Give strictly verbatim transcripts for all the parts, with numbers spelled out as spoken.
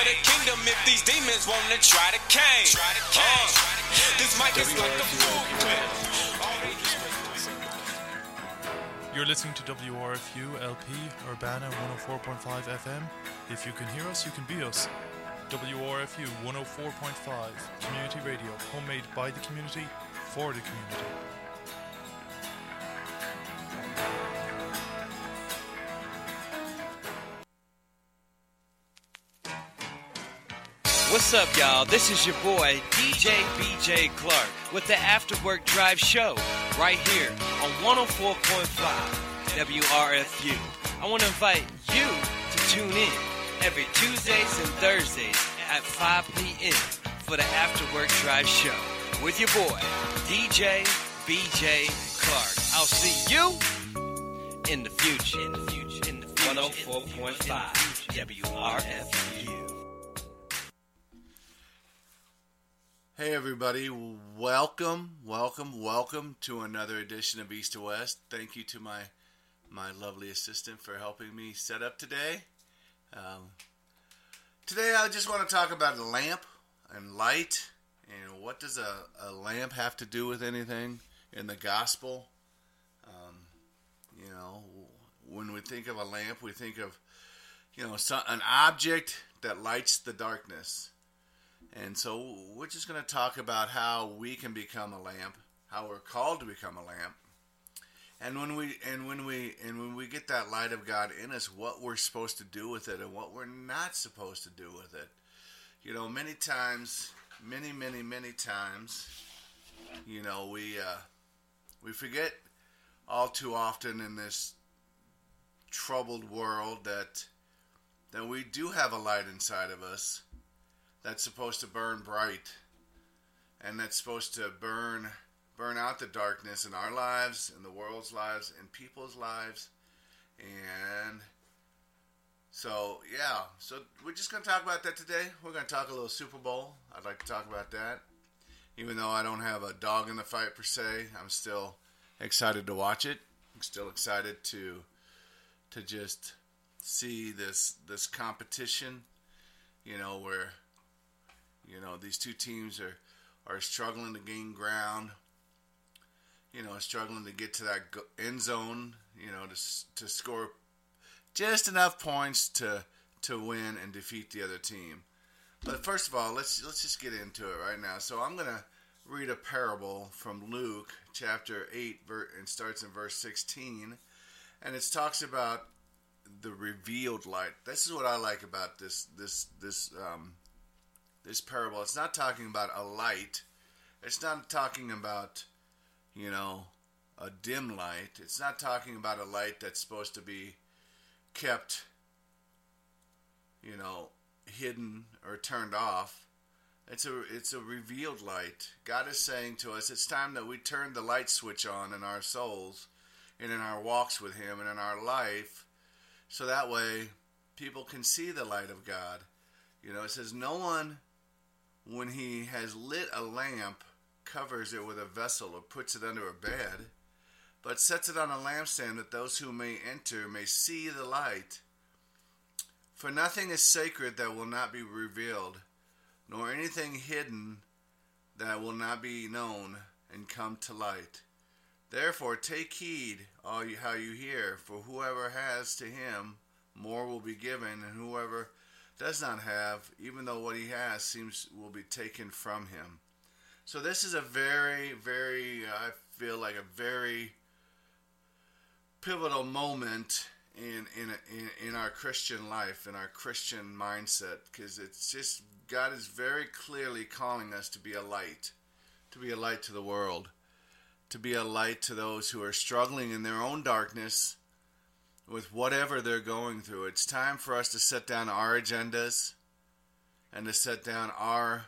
the kingdom if these demons wanna try to came. Uh, this mic is like a food clip. You're listening to W R F U L P Urbana one oh four point five F M. If you can hear us, you can be us. W R F U one oh four point five Community Radio, homemade by the community, for the community. What's up, y'all? This is your boy, D J B J Clark, with the After Work Drive Show, right here on one oh four point five W R F U. I want to invite you to tune in every Tuesdays and Thursdays at five p.m. for the After Work Drive Show with your boy, D J B J Clark. I'll see you in the future. In the future. In the future. one oh four point five W R F U. Hey everybody, welcome, welcome, welcome to another edition of East to West. Thank you to my my lovely assistant for helping me set up today. Um, today I just want to talk about a lamp and light, and what does a, a lamp have to do with anything in the gospel. Um, you know, when we think of a lamp, we think of, you know, some, an object that lights the darkness. And so we're just going to talk about how we can become a lamp, how we're called to become a lamp, and when we and when we and when we get that light of God in us, what we're supposed to do with it and what we're not supposed to do with it. You know, many times, many, many, many times, you know, we uh, we forget all too often in this troubled world that that we do have a light inside of us that's supposed to burn bright, and that's supposed to burn burn out the darkness in our lives, in the world's lives, in people's lives. And so, yeah, so we're just going to talk about that today. We're going to talk a little Super Bowl. I'd like to talk about that. Even though I don't have a dog in the fight per se, I'm still excited to watch it. I'm still excited to to just see this this competition, you know, where You know, these two teams are, are struggling to gain ground, you know, struggling to get to that end zone, you know, to to score just enough points to to win and defeat the other team. But first of all, let's let's just get into it right now. So I'm going to read a parable from Luke chapter eight, and starts in verse sixteen, and it talks about the revealed light. This is what I like about this this this um This parable. It's not talking about a light. It's not talking about, you know, a dim light. It's not talking about a light that's supposed to be kept, you know, hidden or turned off. It's a it's a revealed light. God is saying to us, it's time that we turn the light switch on in our souls and in our walks with Him and in our life, so that way people can see the light of God. You know, it says no one, when he has lit a lamp, covers it with a vessel or puts it under a bed, but sets it on a lampstand that those who may enter may see the light. For nothing is sacred that will not be revealed, nor anything hidden that will not be known and come to light. Therefore take heed all you, how you hear, for whoever has, to him more will be given, and whoever does not have, even though what he has seems will be taken from him. So this is a very, very, uh, I feel like a very pivotal moment in in in, in our Christian life, in our Christian mindset, because it's just, God is very clearly calling us to be a light, to be a light to the world, to be a light to those who are struggling in their own darkness with whatever they're going through. It's time for us to set down our agendas and to set down our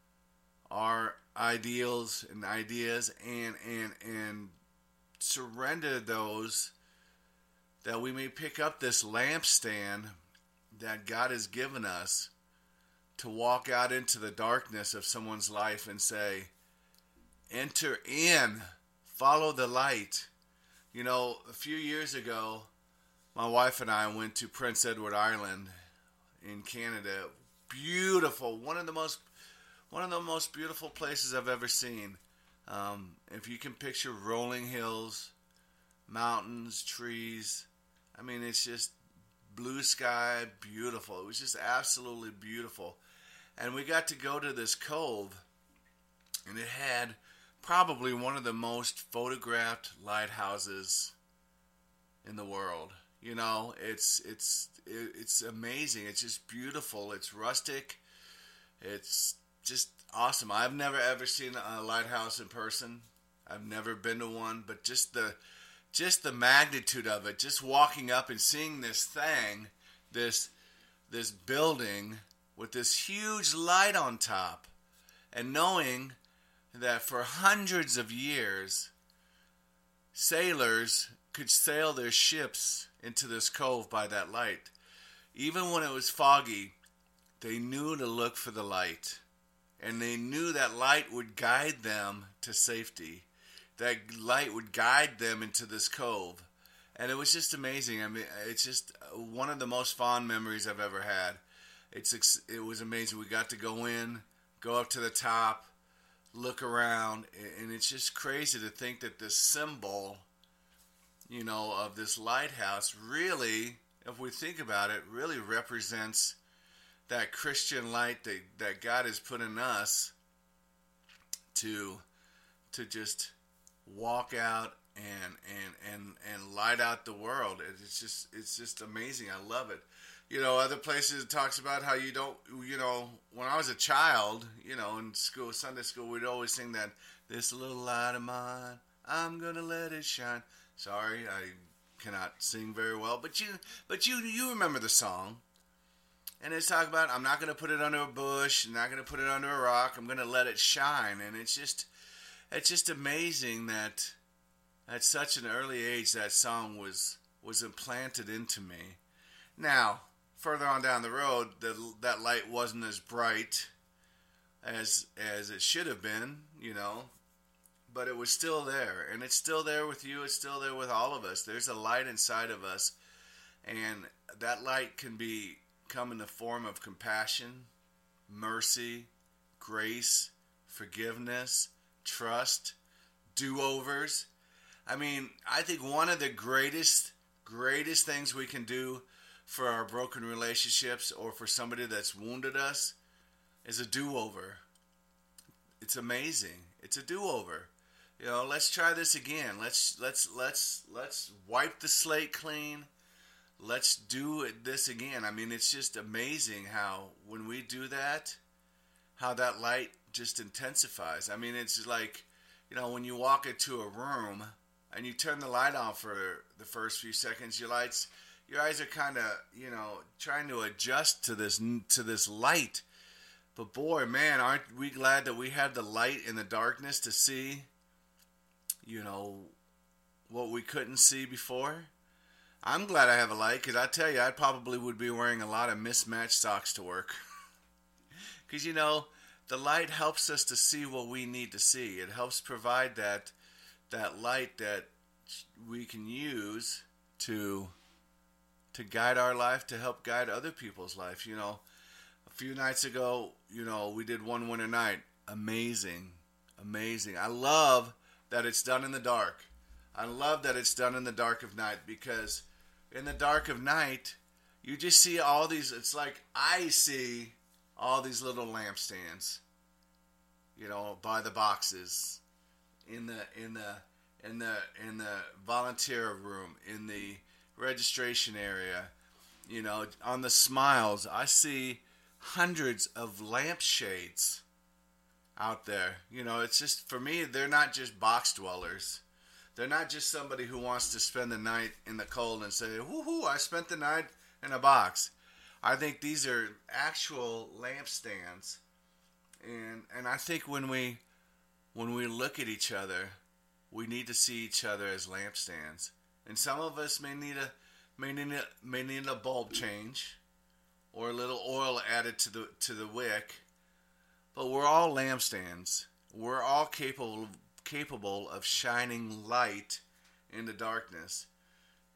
our ideals and ideas and and and surrender those, that we may pick up this lampstand that God has given us to walk out into the darkness of someone's life and say, enter in, follow the light. You know, a few years ago, my wife and I went to Prince Edward Island in Canada beautiful. One of the most one of the most beautiful places I've ever seen. Um, if you can picture rolling hills, mountains, trees, I mean, it's just blue sky, beautiful. It was just absolutely beautiful. And we got to go to this cove, and it had probably one of the most photographed lighthouses in the world. You know, it's it's it's amazing. It's just beautiful. It's rustic. It's just awesome. I've never ever seen a lighthouse in person. I've never been to one, but just the just the magnitude of it, just walking up and seeing this thing, this this building with this huge light on top, and knowing that for hundreds of years sailors could sail their ships into this cove by that light. Even when it was foggy, they knew to look for the light. And they knew that light would guide them to safety. That light would guide them into this cove. And it was just amazing. I mean, it's just one of the most fond memories I've ever had. It's It was amazing. We got to go in, go up to the top, look around, and it's just crazy to think that this symbol, you know, of this lighthouse really, if we think about it, really represents that Christian light that, that God has put in us to to just walk out and and and and light out the world. It's just it's just amazing. I love it. You know, other places it talks about how you don't, you know, when I was a child, you know, in school, Sunday school, we'd always sing that, "This little light of mine, I'm gonna let it shine." Sorry, I cannot sing very well, but you, but you, you remember the song. And it's talking about, I'm not going to put it under a bush, I'm not going to put it under a rock, I'm going to let it shine. And it's just, it's just amazing that at such an early age that song was was implanted into me. Now, further on down the road, the, that light wasn't as bright as as it should have been, you know. But it was still there, and it's still there with you. It's still there with all of us. There's a light inside of us, and that light can be come in the form of compassion, mercy, grace, forgiveness, trust, do-overs. I mean, I think one of the greatest, greatest things we can do for our broken relationships or for somebody that's wounded us is a do-over. It's amazing. It's a do-over. You know, let's try this again. Let's let's let's let's wipe the slate clean. Let's do it this again. I mean, it's just amazing how when we do that, how that light just intensifies. I mean, it's like, you know, when you walk into a room and you turn the light on for the first few seconds, your lights, your eyes are kind of, you know, trying to adjust to this to this light. But boy, man, aren't we glad that we have the light in the darkness to see, you know, what we couldn't see before? I'm glad I have a light, because I tell you, I probably would be wearing a lot of mismatched socks to work. Because, you know, the light helps us to see what we need to see. It helps provide that that light that we can use to to guide our life, to help guide other people's life. You know, a few nights ago, you know, we did One Winter Night. Amazing. Amazing. I love that it's done in the dark. I love that it's done in the dark of night, because in the dark of night, you just see all these, it's like I see all these little lampstands, you know, by the boxes, in the, in the, in the, in the volunteer room, in the registration area, you know, on the smiles, I see hundreds of lampshades out there. You know, it's just, for me, they're not just box dwellers. They're not just somebody who wants to spend the night in the cold and say, woohoo, I spent the night in a box. I think these are actual lampstands. And and I think when we when we look at each other, we need to see each other as lampstands. And some of us may need a may need a, may need a bulb change or a little oil added to the to the wick. But we're all lampstands. We're all capable capable of shining light in the darkness.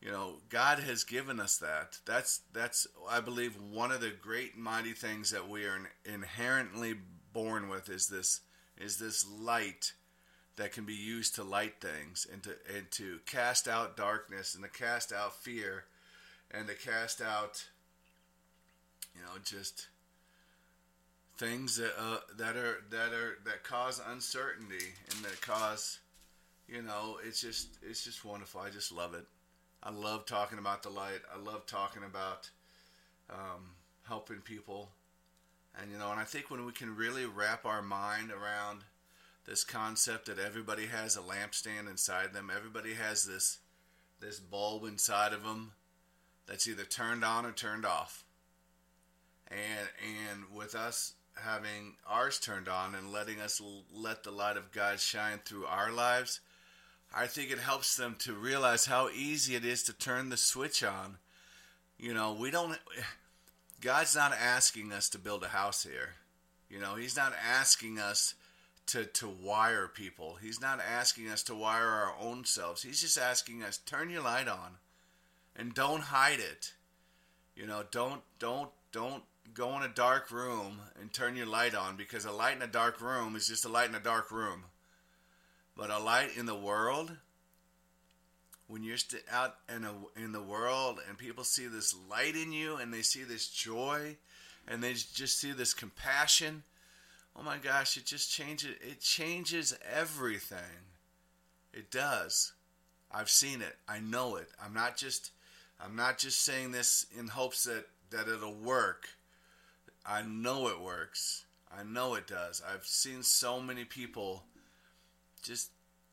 You know, God has given us that. That's, that's I believe, one of the great and mighty things that we are inherently born with is this, is this light that can be used to light things and to, and to cast out darkness and to cast out fear and to cast out, you know, just things that uh, that are that are that cause uncertainty and that cause, you know, it's just it's just wonderful. I just love it. I love talking about the light. I love talking about um, helping people, and you know, and I think when we can really wrap our mind around this concept that everybody has a lampstand inside them, everybody has this this bulb inside of them that's either turned on or turned off, and and with us having ours turned on and letting us l- let the light of God shine through our lives, I think it helps them to realize how easy it is to turn the switch on. You know, we don't, God's not asking us to build a house here. You know, He's not asking us to, to wire people. He's not asking us to wire our own selves. He's just asking us, turn your light on and don't hide it. You know, don't, don't, don't go in a dark room and turn your light on, because a light in a dark room is just a light in a dark room. But a light in the world, when you're st- out in, a, in the world and people see this light in you and they see this joy and they just see this compassion, oh my gosh, it just changes, it changes everything. It does. I've seen it. I know it. I'm not just, I'm not just saying this in hopes that, that it'll work. I know it works. I know it does. I've seen so many people just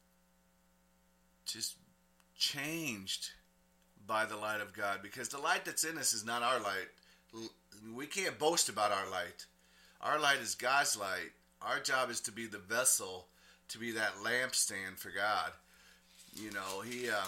just changed by the light of God, because the light that's in us is not our light. We can't boast about our light. Our light is God's light. Our job is to be the vessel, to be that lampstand for God. You know, he uh,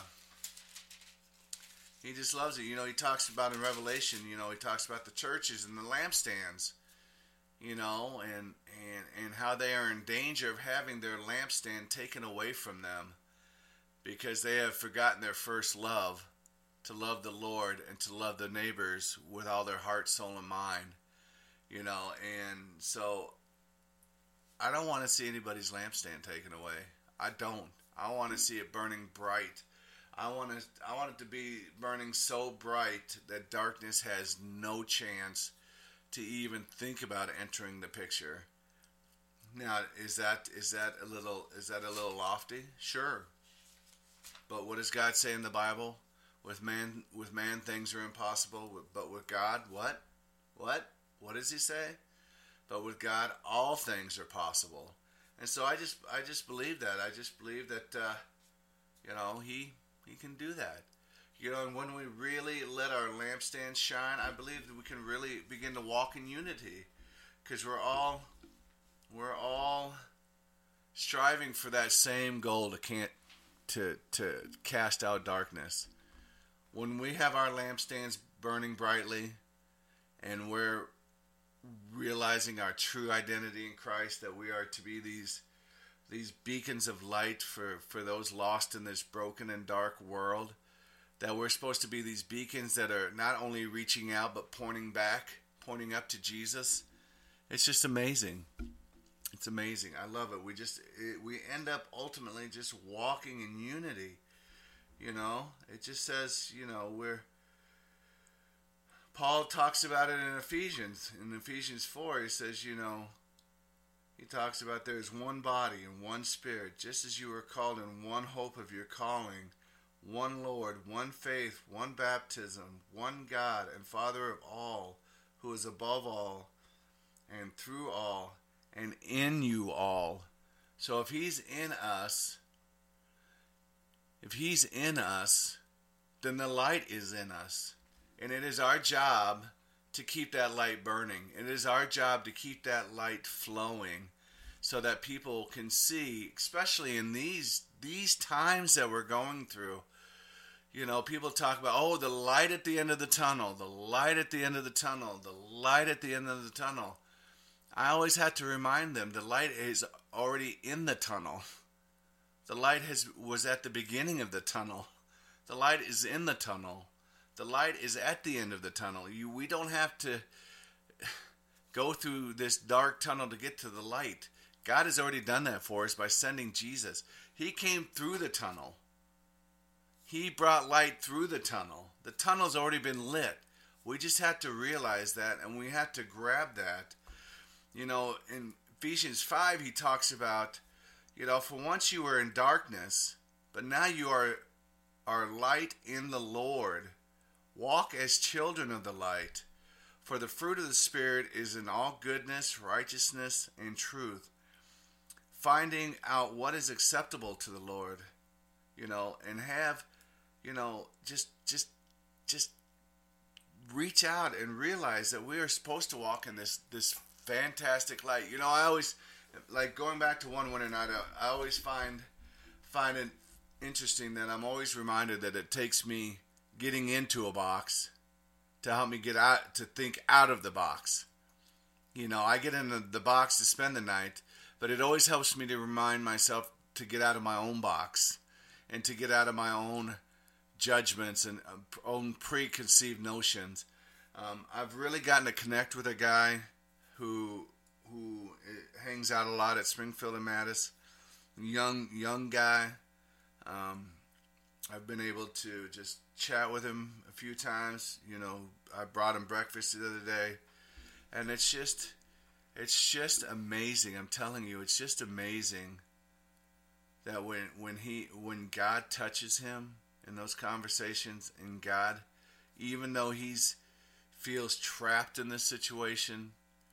he just loves it. You know, he talks about in Revelation, you know, he talks about the churches and the lampstands, you know, and, and, and how they are in danger of having their lampstand taken away from them because they have forgotten their first love, to love the Lord and to love their neighbors with all their heart, soul, and mind, you know. And so I don't want to see anybody's lampstand taken away. I don't. I want to see it burning bright. I want to. I want it to be burning so bright that darkness has no chance to even think about entering the picture. Now, is that is that a little is that a little lofty? Sure. But what does God say in the Bible? With man, with man, things are impossible. But with God, what? What? What does He say? But with God, all things are possible. And so I just, I just believe that. I just believe that, uh, you know, He, He can do that. You know, and when we really let our lampstand shine, I believe that we can really begin to walk in unity, because we're all, we're all striving for that same goal to can't, to to cast out darkness. When we have our lampstands burning brightly, and we're realizing our true identity in Christ, that we are to be these these beacons of light for, for those lost in this broken and dark world, that we're supposed to be these beacons that are not only reaching out but pointing back, pointing up to Jesus. It's just amazing. It's amazing. I love it. We just it, we end up ultimately just walking in unity. You know, it just says, you know, we're Paul talks about it in Ephesians. In Ephesians four, he says, you know, he talks about there's one body and one spirit, just as you were called in one hope of your calling, one Lord, one faith, one baptism, one God and Father of all, who is above all and through all and in you all. So if He's in us, if He's in us, then the light is in us. And it is our job to keep that light burning. It is our job to keep that light flowing so that people can see, especially in these these times that we're going through. You know, people talk about, oh, the light at the end of the tunnel, the light at the end of the tunnel, the light at the end of the tunnel. I always have to remind them, the light is already in the tunnel. The light has was at the beginning of the tunnel. The light is in the tunnel. The light is at the end of the tunnel. You, we don't have to go through this dark tunnel to get to the light. God has already done that for us by sending Jesus. He came through the tunnel. He brought light through the tunnel. The tunnel's already been lit. We just have to realize that, and we have to grab that. You know, in Ephesians five, he talks about, you know, for once you were in darkness, but now you are, are light in the Lord. Walk as children of the light. For the fruit of the Spirit is in all goodness, righteousness, and truth. Finding out what is acceptable to the Lord, you know, and have, you know, just, just, just reach out and realize that we are supposed to walk in this, this fantastic light. You know, I always, like going back to one winter night, I, I always find, find it interesting that I'm always reminded that it takes me getting into a box to help me get out, to think out of the box. You know, I get into the box to spend the night, but it always helps me to remind myself to get out of my own box and to get out of my own judgments and own preconceived notions. Um, I've really gotten to connect with a guy who who hangs out a lot at Springfield and Mattis. Young young guy. Um, I've been able to just chat with him a few times. You know, I brought him breakfast the other day, and it's just, it's just amazing. I'm telling you, it's just amazing that when when he when God touches him in those conversations, and God, even though he's feels trapped in this situation,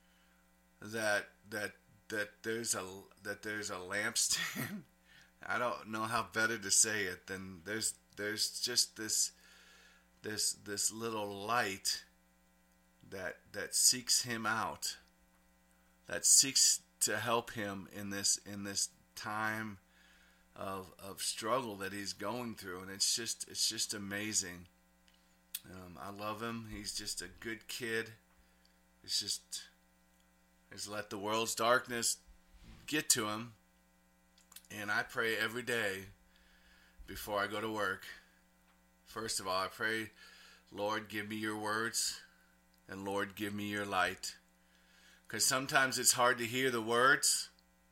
that that that there's a that there's a lampstand. I don't know how better to say it than there's there's just this this this little light that that seeks him out, that seeks to help him in this in this time of of struggle that he's going through, and it's just it's just amazing. Um, I love him. He's just a good kid. It's just he's let the world's darkness get to him. And I pray every day before I go to work. First of all, I pray, Lord, give me your words, and Lord, give me your light. Because sometimes it's hard to hear the words,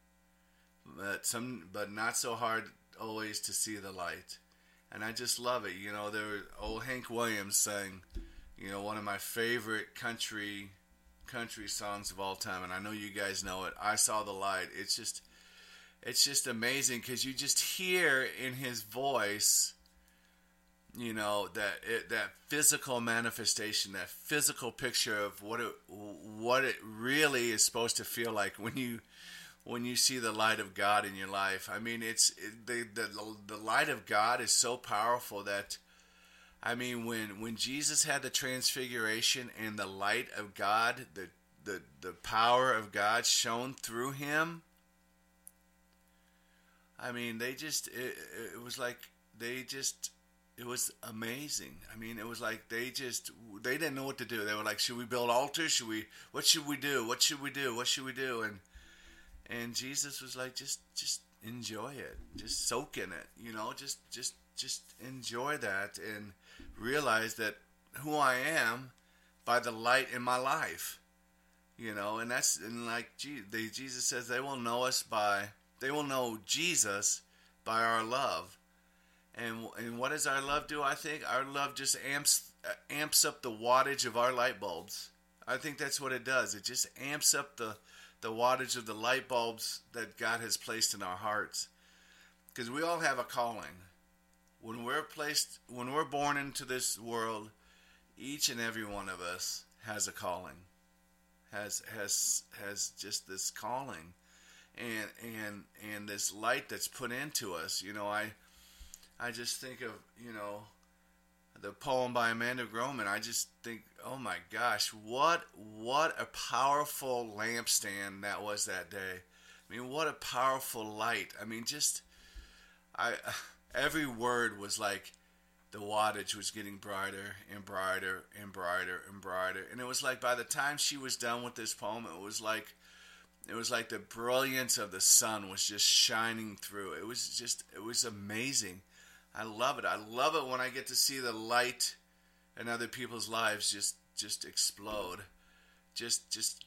but some, but not so hard always to see the light. And I just love it. You know, there was old Hank Williams sang, you know, one of my favorite country country songs of all time, and I know you guys know it. I Saw the Light. It's just It's just amazing because you just hear in his voice, you know, that it, that physical manifestation, that physical picture of what it what it really is supposed to feel like when you when you see the light of God in your life. I mean, it's it, the the the light of God is so powerful that, I mean, when when Jesus had the transfiguration and the light of God, the the the power of God shone through him. I mean, they just, it, it was like, they just, it was amazing. I mean, it was like, they just, they didn't know what to do. They were like, should we build altars? Should we, what should we do? What should we do? What should we do? And, and Jesus was like, just, just enjoy it. Just soak in it, you know, just, just, just enjoy that and realize that who I am by the light in my life, you know, and that's, and like, they, Jesus says they will know us by, They will know Jesus by our love. And and what does our love do? I think our love just amps amps up the wattage of our light bulbs. I think that's what it does. It just amps up the, the wattage of the light bulbs that God has placed in our hearts. Because we all have a calling. When we're placed, when we're born into this world, each and every one of us has a calling. Has has has just this calling. And and and this light that's put into us, you know, I I just think of, you know, the poem by Amanda Groman. I just think, oh my gosh, what what a powerful lampstand that was that day. I mean, what a powerful light. I mean, just I every word was like the wattage was getting brighter and brighter and brighter and brighter. And it was like by the time she was done with this poem, it was like It was like the brilliance of the sun was just shining through. It was just, it was amazing. I love it. I love it when I get to see the light in other people's lives just just explode. Just just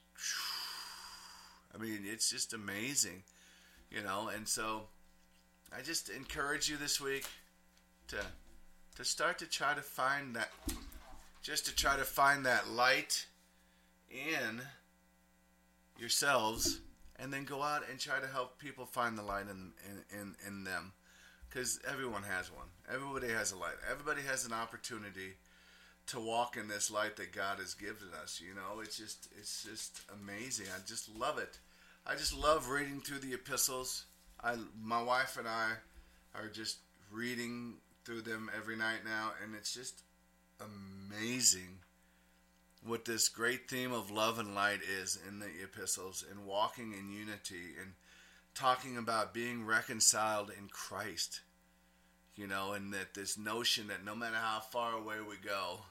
I mean, it's just amazing, you know. And so I just encourage you this week to to start to try to find that just to try to find that light in yourselves, and then go out and try to help people find the light in in, in, in them. Because everyone has one. Everybody has a light. Everybody has an opportunity to walk in this light that God has given us. You know, it's just it's just amazing. I just love it. I just love reading through the epistles. I my wife and I are just reading through them every night now, and it's just amazing what this great theme of love and light is in the epistles, and walking in unity, and talking about being reconciled in Christ, you know, and that this notion that no matter how far away we go,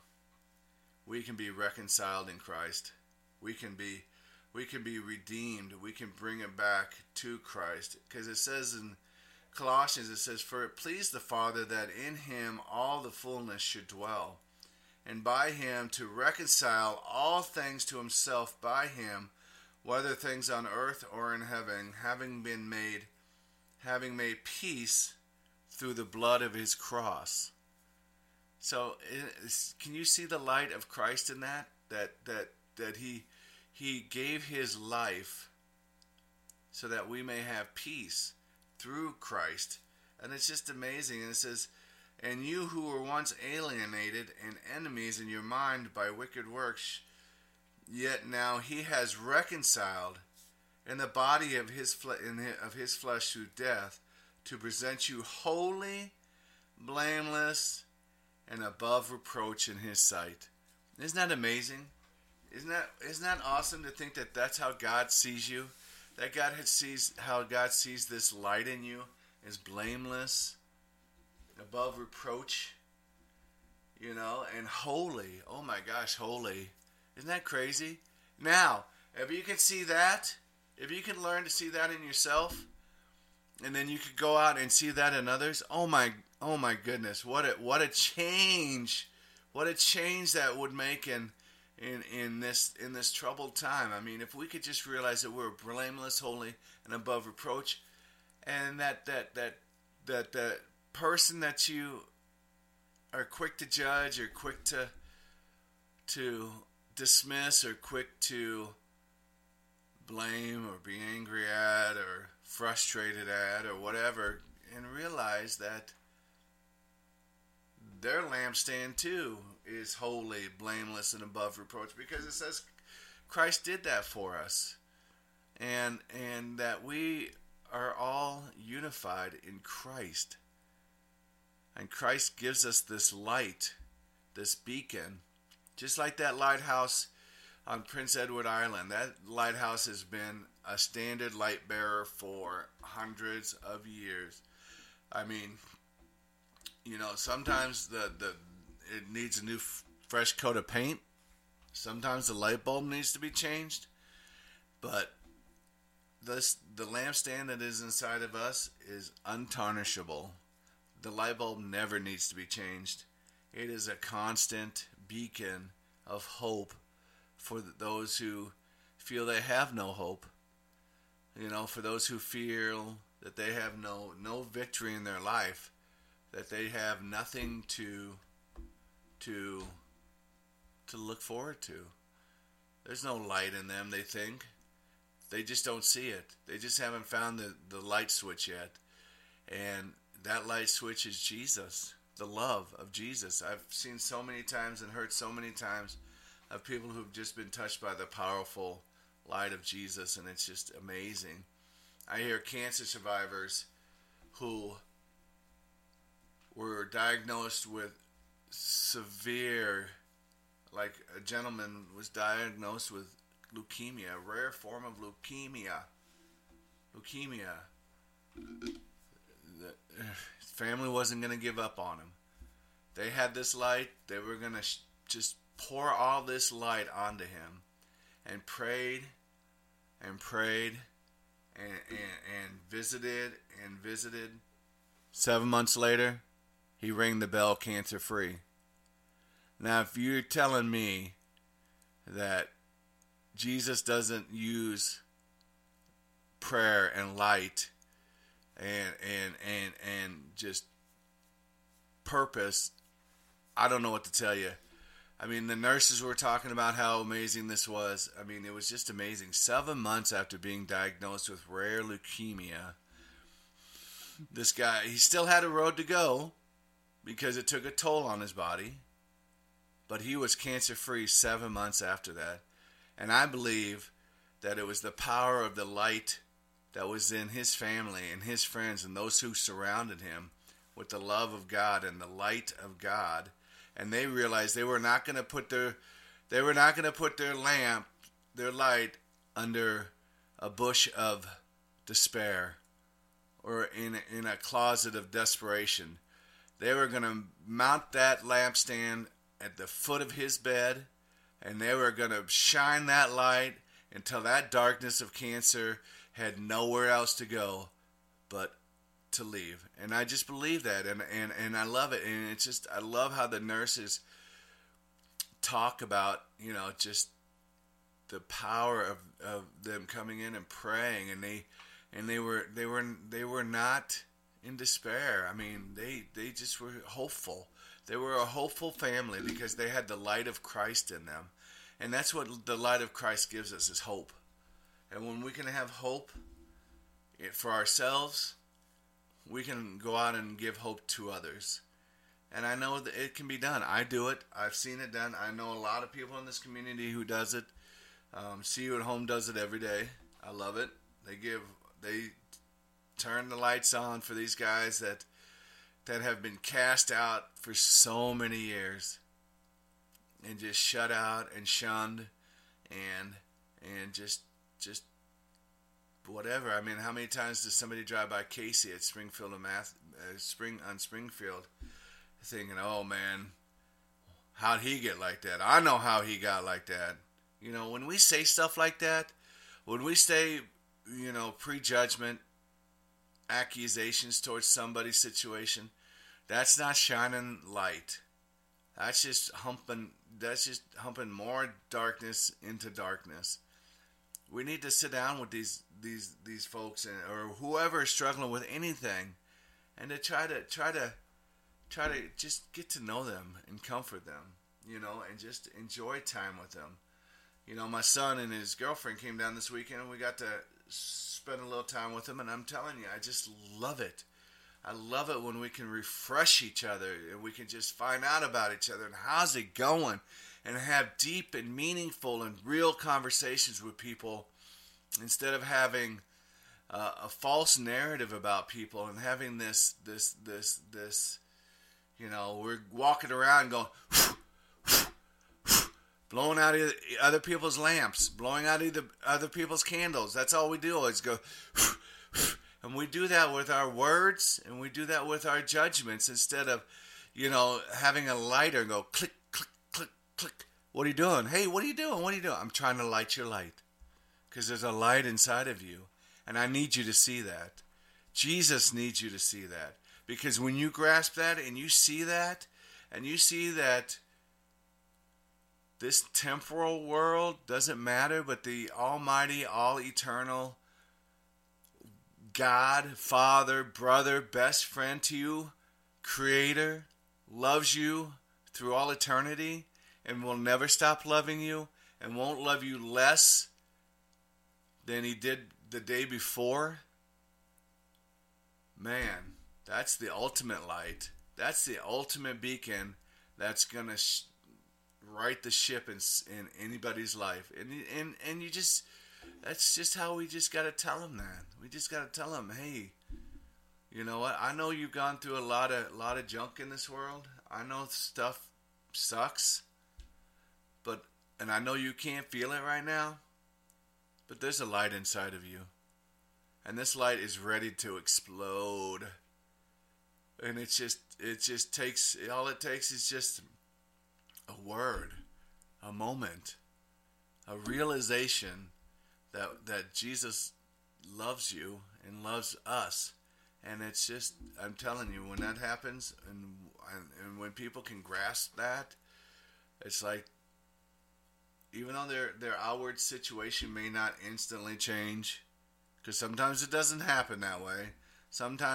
we can be reconciled in Christ. We can be, we can be redeemed. We can bring it back to Christ, because it says in Colossians, it says, "For it pleased the Father that in Him all the fullness should dwell, and by Him to reconcile all things to Himself by Him, whether things on earth or in heaven, having been made, having made peace through the blood of His cross." So, can you see the light of Christ in that? That that that He He gave His life so that we may have peace through Christ, and it's just amazing. And it says, "And you who were once alienated and enemies in your mind by wicked works, yet now He has reconciled in the body of his, fle- in his of his flesh through death, to present you holy, blameless, and above reproach in His sight." Isn't that amazing? Isn't that isn't that awesome to think that that's how God sees you? That God sees how God sees this light in you is blameless, above reproach, you know, and holy. Oh my gosh, holy. Isn't that crazy? Now, if you can see that, if you can learn to see that in yourself, and then you could go out and see that in others, oh my, oh my goodness, what a what a change, what a change that would make in in in this in this troubled time. I mean, if we could just realize that we're blameless, holy, and above reproach, and that that that that that person that you are quick to judge, or quick to to dismiss, or quick to blame or be angry at or frustrated at or whatever, and realize that their lampstand too is holy, blameless, and above reproach, because it says Christ did that for us, and and that we are all unified in Christ, and Christ gives us this light, this beacon, just like that lighthouse on Prince Edward Island. That lighthouse has been a standard light bearer for hundreds of years. I mean, you know, sometimes the, the it needs a new f- fresh coat of paint. Sometimes the light bulb needs to be changed. But this the lampstand that is inside of us is untarnishable. The light bulb never needs to be changed. It is a constant beacon of hope for those who feel they have no hope. You know, for those who feel that they have no no victory in their life, that they have nothing to to to look forward to. There's no light in them, they think. They just don't see it. They just haven't found the, the light switch yet. And that light switch is Jesus, the love of Jesus. I've seen so many times and heard so many times of people who've just been touched by the powerful light of Jesus, and it's just amazing. I hear cancer survivors who were diagnosed with severe, like a gentleman was diagnosed with leukemia, a rare form of leukemia. Leukemia. The, his family wasn't going to give up on him. They had this light. They were going to sh- just pour all this light onto him, and prayed and prayed and, and, and visited and visited. Seven months later, he rang the bell cancer-free. Now, if you're telling me that Jesus doesn't use prayer and light and and and and just purpose, I don't know what to tell you. I mean, the nurses were talking about how amazing this was. I mean, it was just amazing. Seven months after being diagnosed with rare leukemia, this guy, he still had a road to go because it took a toll on his body, but he was cancer-free seven months after that. And I believe that it was the power of the light that was in his family and his friends and those who surrounded him with the love of God and the light of God. And they realized they were not going to put their they were not going to put their lamp, their light, under a bush of despair or in in a closet of desperation. They were going to mount that lampstand at the foot of his bed, and they were going to shine that light until that darkness of cancer had nowhere else to go but to leave. And I just believe that, and, and, and I love it. And it's just, I love how the nurses talk about, you know, just the power of, of them coming in and praying, and they and they were they were they were not in despair. I mean, they they just were hopeful. They were a hopeful family because they had the light of Christ in them. And that's what the light of Christ gives us, is hope. And when we can have hope for ourselves, we can go out and give hope to others. And I know that it can be done. I do it. I've seen it done. I know a lot of people in this community who does it. Um, See You at Home does it every day. I love it. They give, they turn the lights on for these guys that that have been cast out for so many years and just shut out and shunned and and just just whatever. I mean, how many times does somebody drive by Casey at Springfield and Math, uh, Spring on Springfield, thinking, "Oh man, how'd he get like that? I know how he got like that." You know, when we say stuff like that, when we say, you know, prejudgment, accusations towards somebody's situation, that's not shining light. That's just humping. That's just humping more darkness into darkness. We need to sit down with these these these folks and or whoever is struggling with anything, and to try to try to try to just get to know them and comfort them, you know, and just enjoy time with them. You know, my son and his girlfriend came down this weekend, and we got to spend a little time with them, and I'm telling you, I just love it. I love it when we can refresh each other and we can just find out about each other and how's it going, and have deep and meaningful and real conversations with people instead of having uh, a false narrative about people and having this, this, this, this, you know, we're walking around going, blowing out other people's lamps, blowing out either other people's candles. That's all we do is go, and we do that with our words, and we do that with our judgments instead of, you know, having a lighter and go click, click, click, click. What are you doing? Hey, what are you doing? What are you doing? I'm trying to light your light because there's a light inside of you, and I need you to see that. Jesus needs you to see that, because when you grasp that and you see that, and you see that this temporal world doesn't matter, but the almighty, all-eternal God, Father, brother, best friend to you, Creator, loves you through all eternity and will never stop loving you and won't love you less than He did the day before. Man, that's the ultimate light. That's the ultimate beacon that's going to sh- right the ship in, in anybody's life. And, and, and you just... That's just how we just got to tell them that. We just got to tell them, hey, you know what? I know you've gone through a lot of lot of junk in this world. I know stuff sucks, but and I know you can't feel it right now, but there's a light inside of you, and this light is ready to explode. And it's just it just takes all it takes is just a word, a moment, a realization that that Jesus loves you and loves us. And it's just, I'm telling you, when that happens, and and, and when people can grasp that, it's like, even though their, their outward situation may not instantly change, because sometimes it doesn't happen that way. Sometimes